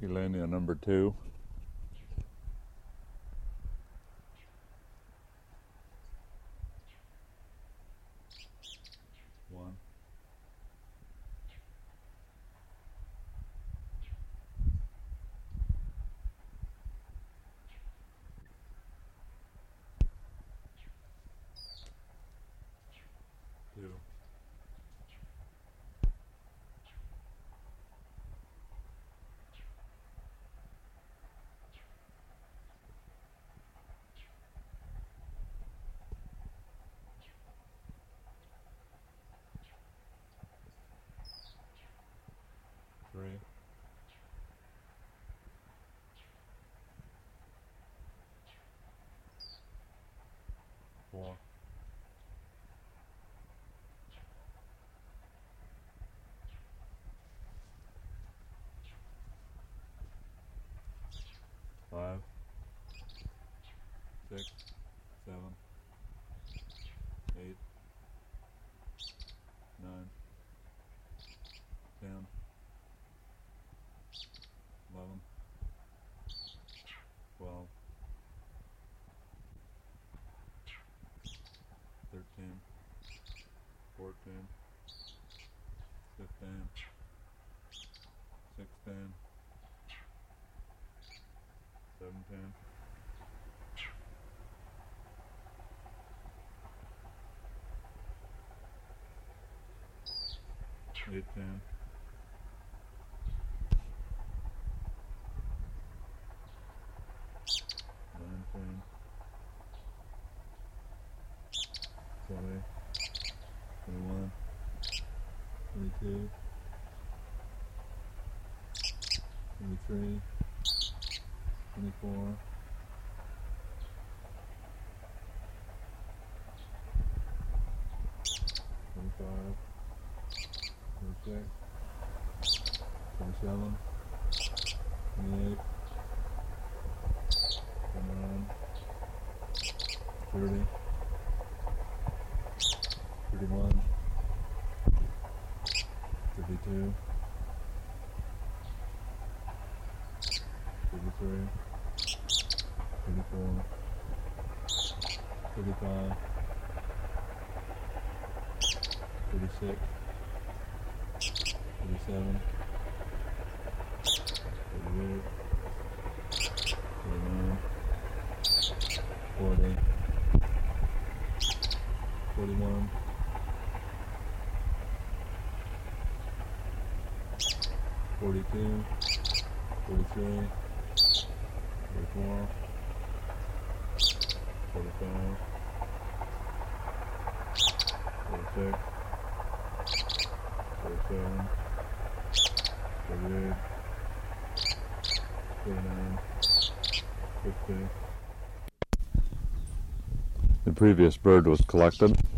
Elenia number 2. One. Two. Three. Four. Five. 6. 7. 8. 9. 10. 11. 12. 13. 14. 15. 16. 17. 18. 19. 20. 21. 22. 23. 24. 25. 26. 27. 28. 29. 30. 31. 32. 33. 34. 35. 36. 37. 38. 39. 40. 41. 42. 43. 44. 45. 46. 47. 48. 49. 50. The previous bird was collected.